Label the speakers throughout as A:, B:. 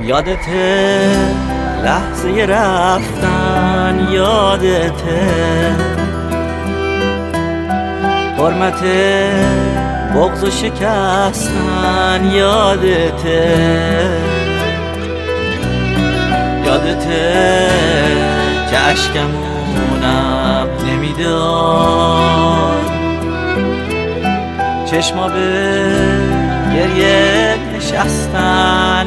A: یادته لحظه رفتن، یادته حرمت بغض و شکستن، یادته که اشکمونم نمیداد، چشما به گریه نشستن،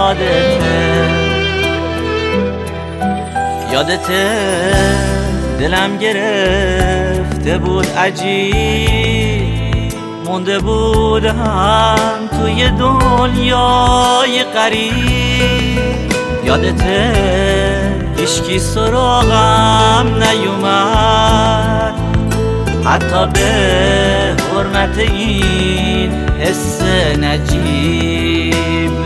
A: یادته دلم گرفته بود عجیب، مونده بودم توی دنیای غریب، یادته هیچکی سراغم نیومد، حتی به حرمت این حس نجیب.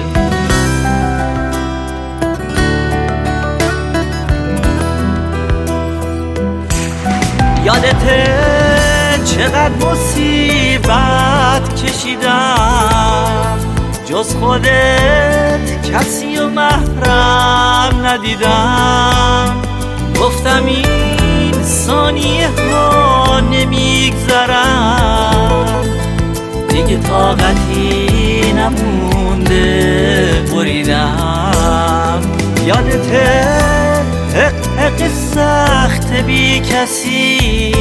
A: یادته چقدر مصیبت کشیدم، جز خودت کسی و محرم ندیدم، گفتم این ثانیه ها نمیگذرم، دیگه طاقتی نمونده بریدم. یادته حق سخت بی کسی،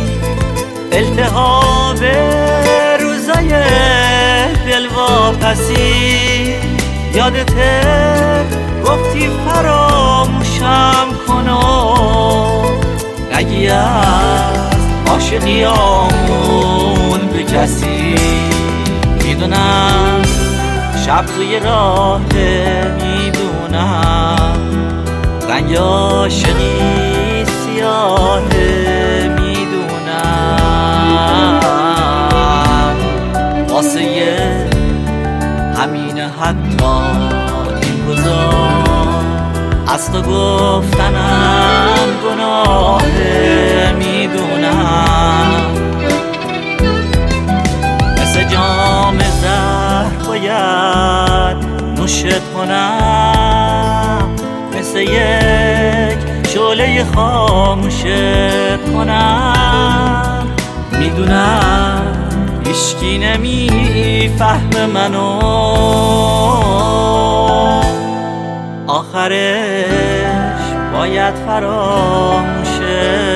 A: التهاب روزای دلواپسی، یادته گفتی فراموشم کنم، نگی از عاشقیامون به کسی. میدونم شب توی راه، میدونم رنگ عاشقی سیاهه، میدونم واسه همینه حتی این روزا از تو گفتنم گناهه، میدونم مثل جام زهر باید نوشت کنم، مثل یک شعله خاموشت کنم، میدونم هیچکی نمیفهم منو، آخرش باید فراموشت